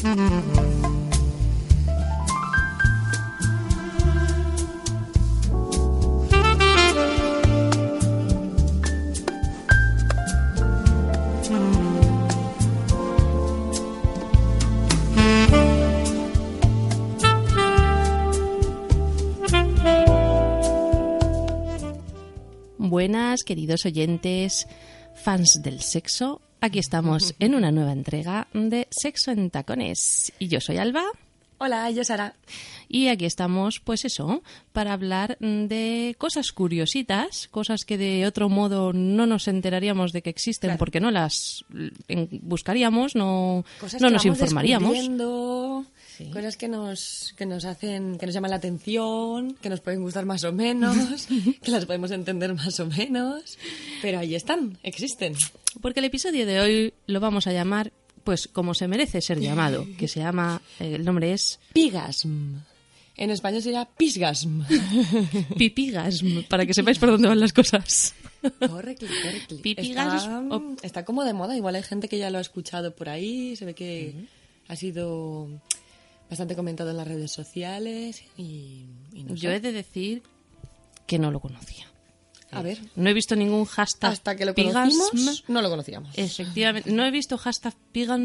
Buenas, queridos oyentes, fans del sexo. Aquí estamos en una nueva entrega de Sexo en Tacones. Y yo soy Alba. Hola, yo Sara. Y aquí estamos, pues eso, para hablar de cosas curiositas, cosas que de otro modo no nos enteraríamos de que existen, claro, porque no las buscaríamos, no nos informaríamos. Sí. Cosas que nos hacen, que nos llaman la atención, que nos pueden gustar más o menos, que las podemos entender más o menos, pero ahí están, existen. Porque el episodio de hoy lo vamos a llamar, pues como se merece ser llamado, que se llama, el nombre es... Pigasm. En español sería pisgasm. Pipigasm, para que sepáis por dónde van las cosas. Correcto. Pipigasm. Está como de moda, igual hay gente que ya lo ha escuchado por ahí, se ve que ha sido bastante comentado en las redes sociales y no sé. Yo he de decir que no lo conocía. A ver. No he visto ningún hashtag. Hasta que lo conocimos, no lo conocíamos. Efectivamente. No he visto hashtag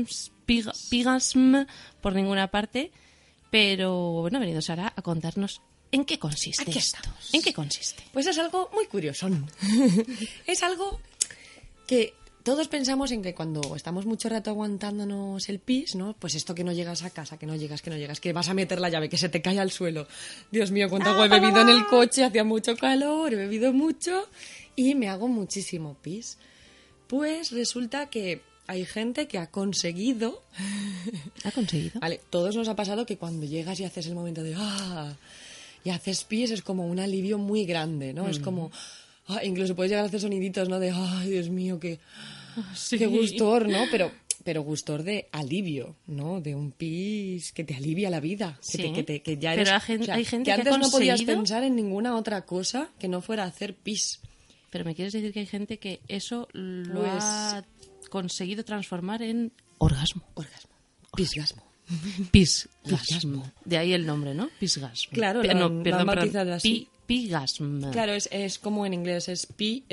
Pigasm por ninguna parte, pero bueno, ha venido Sara a contarnos en qué consiste Aquí esto. estamos. ¿En qué consiste? Pues es algo muy curioso. Es algo que todos pensamos en que cuando estamos mucho rato aguantándonos el pis, ¿no? Pues esto que no llegas a casa, que no llegas, que vas a meter la llave, que se te cae al suelo. Dios mío, cuánta agua he bebido en el coche, hacía mucho calor, he bebido mucho y me hago muchísimo pis. Pues resulta que hay gente que ha conseguido... ¿Ha conseguido? Vale, todos nos ha pasado que cuando llegas y haces el momento de... y haces pis, es como un alivio muy grande, ¿no? Es como... incluso puedes llegar a hacer soniditos, ¿no? De, ¡ay, Dios mío, qué gustor!, ¿no? Pero gustor de alivio, ¿no? De un pis que te alivia la vida. Sí. Que ya eres... Pero hay gente que antes ha no podías conseguido... pensar en ninguna otra cosa que no fuera hacer pis. Pero me quieres decir que hay gente que eso lo ha conseguido transformar en orgasmo. Pisgasmo. Pisgasmo. De ahí el nombre, ¿no? Pisgasmo. Claro, perdón, así. Pigasm. Claro, es como en inglés, es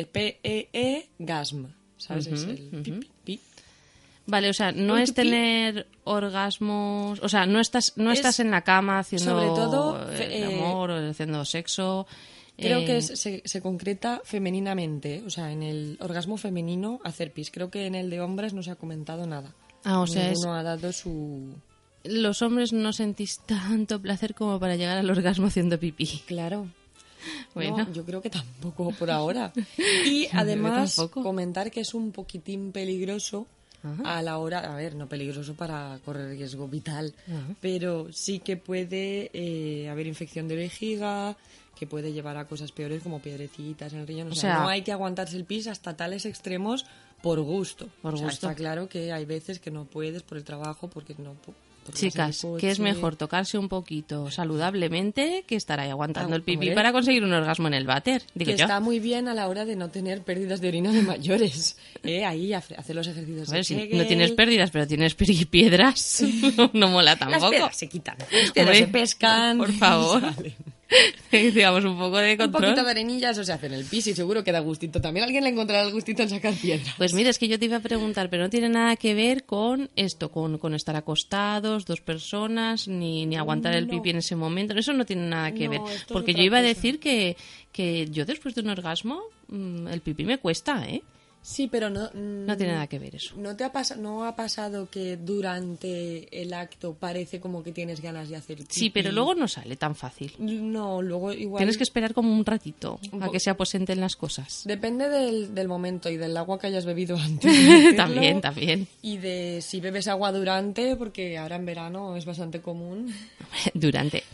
P-E-E, gasm. ¿Sabes? Es el pi. Vale, o sea, no es tener orgasmos... O sea, no estás en la cama haciendo sobre todo, el amor o haciendo sexo... Creo que se concreta femeninamente, o sea, en el orgasmo femenino hacer pis. Creo que en el de hombres no se ha comentado nada. O sea, ninguno ha dado su... Los hombres no sentís tanto placer como para llegar al orgasmo haciendo pipí. Claro. Bueno. No, yo creo que tampoco por ahora. Y además comentar que es un poquitín peligroso. Ajá. A la hora, a ver, no peligroso para correr riesgo vital, ajá, pero sí que puede haber infección de vejiga, que puede llevar a cosas peores como piedrecitas en el riñón. O sea, no hay que aguantarse el pis hasta tales extremos por gusto. Está claro que hay veces que no puedes por el trabajo, porque no... Chicas, que es mejor tocarse un poquito saludablemente que estar ahí aguantando el pipí para conseguir un orgasmo en el váter. Que está muy bien a la hora de no tener pérdidas de orina de mayores. Ahí hace los ejercicios de Kegel. No tienes pérdidas, pero tienes piedras. No mola tampoco. Las piedras se quitan. Las piedras se pescan. Por favor. Digamos, un poco de control. Un poquito de arenilla, eso se hace en el pis y seguro que da gustito. También alguien le encontrará el gustito en sacar piedras. Pues mira, es que yo te iba a preguntar, pero no tiene nada que ver con esto, con estar acostados, dos personas, ni aguantar el pipí en ese momento. Eso no tiene nada que ver. Porque yo iba a decir que yo después de un orgasmo, el pipí me cuesta, ¿eh? Sí, pero no tiene nada que ver eso. ¿No ha pasado que durante el acto parece como que tienes ganas de hacer pipí? Sí, pero luego no sale tan fácil. No, luego igual... Tienes que esperar como un ratito a que se aposenten las cosas. Depende del momento y del agua que hayas bebido antes. También. Y de si bebes agua durante, porque ahora en verano es bastante común. Durante.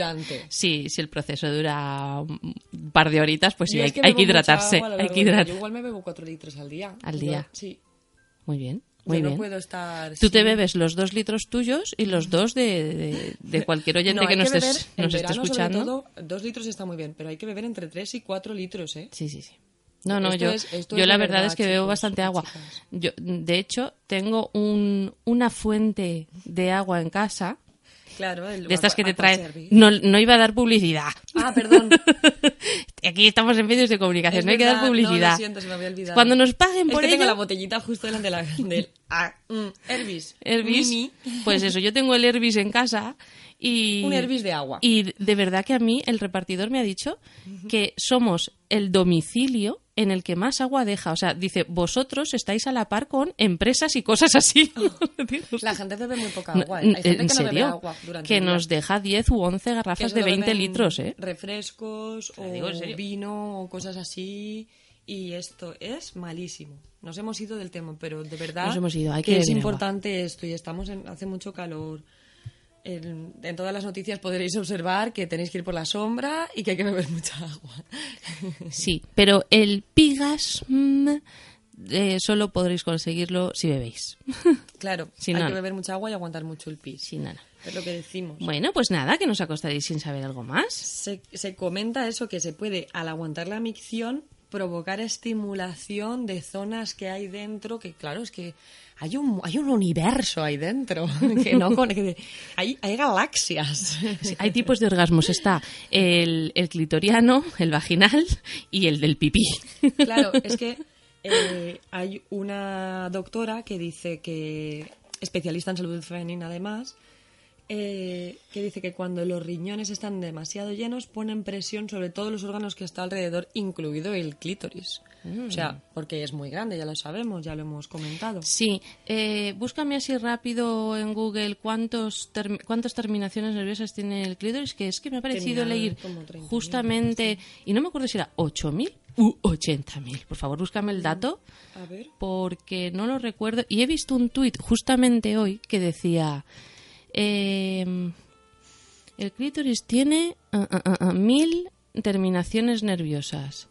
Sí, si el proceso dura un par de horitas, pues sí, hay que hidratarse. Yo igual me bebo 4 litros al día. ¿Al día? Sí. Muy bien. No puedo estar... Tú te bebes los 2 litros tuyos y los 2 de cualquier oyente que nos esté escuchando. Sobre todo, 2 litros está muy bien, pero hay que beber entre 3 y 4 litros, ¿eh? Sí. No, yo la verdad es que bebo bastante agua. Yo, de hecho, tengo una fuente de agua en casa. Claro, de estas que te traen. No iba a dar publicidad. Ah, perdón. Aquí estamos en medios de comunicación, es no hay que dar publicidad. No, lo siento, se me había olvidado. Cuando nos paguen por ello... tengo la botellita justo delante del Herbis. Herbis. Pues eso, yo tengo el Herbis en casa y... Un Herbis de agua. Y de verdad que a mí el repartidor me ha dicho que somos el domicilio en el que más agua deja. O sea, dice, vosotros estáis a la par con empresas y cosas así. La gente bebe muy poca agua. Hay gente que no bebe agua durante el día. Nos deja 10 u 11 garrafas de 20 litros, ¿eh? Refrescos o vino o cosas así. Y esto es malísimo. Nos hemos ido del tema, pero de verdad nos hemos ido. Hay que es importante agua. Esto. Y estamos hace mucho calor. En todas las noticias podréis observar que tenéis que ir por la sombra y que hay que beber mucha agua. Sí, pero el pigasm solo podréis conseguirlo si bebéis. Claro, hay que beber mucha agua y aguantar mucho el pis. Sin nada. Es lo que decimos. Bueno, pues nada, que nos acostaréis sin saber algo más. Se comenta eso, que se puede, al aguantar la micción, provocar estimulación de zonas que hay dentro, que claro, es que hay un universo ahí dentro, hay galaxias. Sí, hay tipos de orgasmos, está el clitoriano, el vaginal y el del pipí. Claro, es que hay una doctora que dice que, especialista en salud femenina además, que dice que cuando los riñones están demasiado llenos ponen presión sobre todos los órganos que está alrededor, incluido el clítoris. O sea, porque es muy grande, ya lo sabemos, ya lo hemos comentado. Sí, búscame así rápido en Google cuántas terminaciones nerviosas tiene el clítoris, que es que me ha parecido leer justamente, y no me acuerdo si era 8.000 u 80.000. Por favor, búscame el dato, a ver, porque no lo recuerdo. Y he visto un tuit justamente hoy que decía... el clítoris tiene 1.000 terminaciones nerviosas.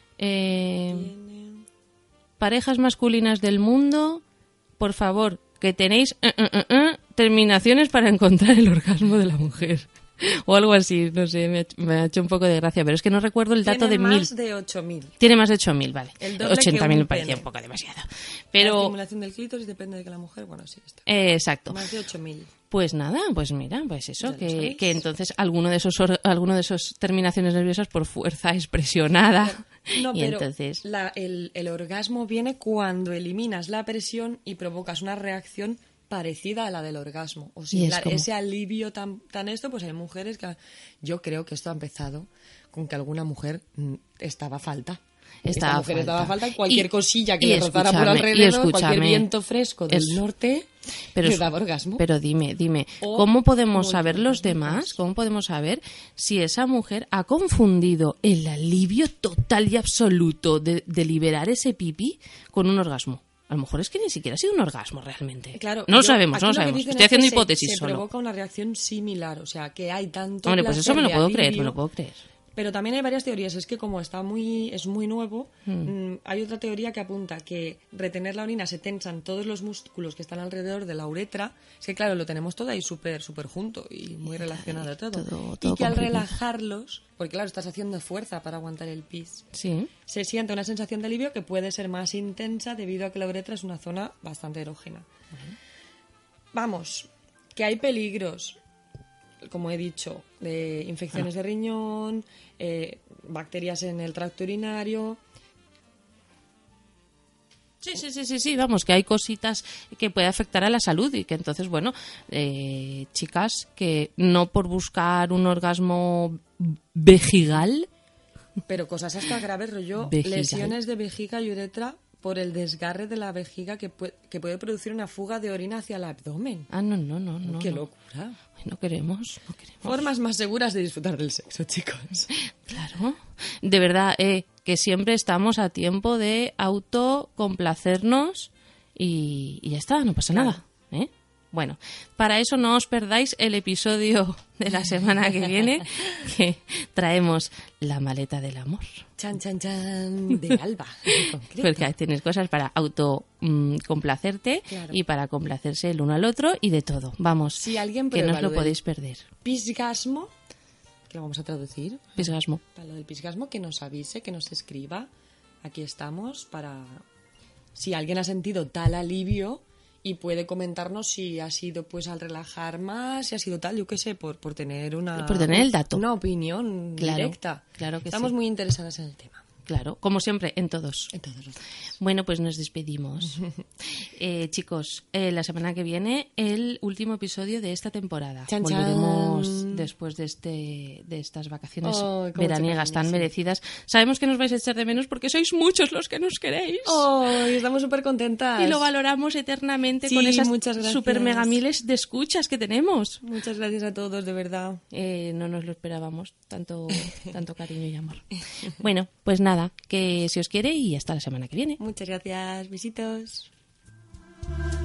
Parejas masculinas del mundo, por favor, que tenéis terminaciones para encontrar el orgasmo de la mujer. O algo así, no sé, me ha hecho un poco de gracia, pero es que no recuerdo el dato de 1.000. Tiene más de 8.000. Tiene más de 8.000, vale. 80.000 me parecía un poco demasiado. Pero... La estimulación del clítoris depende de que la mujer, bueno, sí está. Exacto. Más de 8.000. Pues nada, pues mira, pues eso, que entonces alguno de esos terminaciones nerviosas por fuerza es presionada. No, y pero entonces... el orgasmo viene cuando eliminas la presión y provocas una reacción parecida a la del orgasmo. O sea, ese alivio tan esto, pues hay mujeres que... Yo creo que esto ha empezado con que alguna mujer estaba a falta. Esta mujer estaba a falta y cualquier cosilla que le rozara por alrededor, cualquier viento fresco del norte, le daba orgasmo. Pero dime, ¿cómo podemos saber los demás? ¿Cómo podemos saber si esa mujer ha confundido el alivio total y absoluto de liberar ese pipí con un orgasmo? A lo mejor es que ni siquiera ha sido un orgasmo realmente. Claro, no lo sabemos. Estoy haciendo hipótesis solo. Se provoca una reacción similar, o sea, que hay tanto... Hombre, pues eso me lo puedo creer. Pero también hay varias teorías. Es que como es muy nuevo, hay otra teoría que apunta que retener la orina se tensan todos los músculos que están alrededor de la uretra. Es que claro, lo tenemos todo ahí súper junto y muy relacionado todo. Y que al relajarlos, porque claro, estás haciendo fuerza para aguantar el pis, sí, se siente una sensación de alivio que puede ser más intensa debido a que la uretra es una zona bastante erógena. Vamos, que hay peligros, como he dicho, de infecciones de riñón, bacterias en el tracto urinario. Sí, vamos, que hay cositas que puede afectar a la salud y que entonces, bueno, chicas, que no por buscar un orgasmo vejigal... Pero cosas hasta graves, rollo, lesiones de vejiga y uretra por el desgarre de la vejiga que puede producir una fuga de orina hacia el abdomen. Ah, no. ¡Qué locura! Ay, no queremos. Formas más seguras de disfrutar del sexo, chicos. Claro. De verdad, que siempre estamos a tiempo de autocomplacernos y ya está, no pasa nada. Bueno, para eso no os perdáis el episodio de la semana que viene, que traemos la maleta del amor. Chan, chan, chan, de Alba. Porque ahí tienes cosas para autocomplacerte y para complacerse el uno al otro y de todo. Vamos, si alguien que no os lo podéis perder. Pisgasmo, que lo vamos a traducir. Pisgasmo. Para lo del pisgasmo, que nos avise, que nos escriba aquí estamos para... Si alguien ha sentido tal alivio y puede comentarnos si ha sido pues al relajar más, si ha sido tal, yo qué sé, por tener el dato. Una opinión directa. Claro que Estamos muy interesadas en el tema. Claro, como siempre, en todos. En todos los días. Bueno, pues nos despedimos. Chicos, la semana que viene el último episodio de esta temporada. Chan, Volveremos chan. Después de estas vacaciones veraniegas tan merecidas. Sabemos que nos vais a echar de menos porque sois muchos los que nos queréis. Estamos súper contentas. Y lo valoramos eternamente con esas super mega miles de escuchas que tenemos. Muchas gracias a todos, de verdad. No nos lo esperábamos, tanto cariño y amor. Bueno, pues nada, que si os quiere y hasta la semana que viene. Muchas gracias, besitos.